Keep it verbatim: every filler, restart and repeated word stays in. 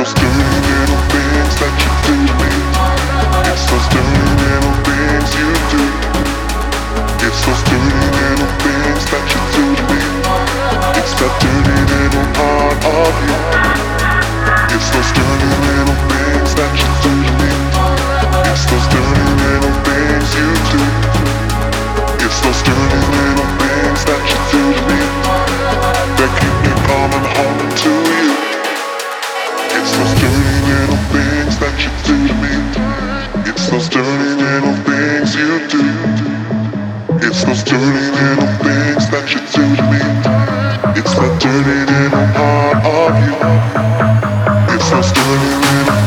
those dirty little things that you do to me. It's those dirty little things you do. It's those dirty little things that you do to me. It's that dirty little part of you. It's those dirty little things that you do to me. It's those dirty little things you do. It's those dirty little things that you do to me that keep me coming home to you. It's those dirty little things that you do to me. It's those dirty little things you do. It's those dirty little things that you do to me. It's that dirty little part of you. It's those dirty little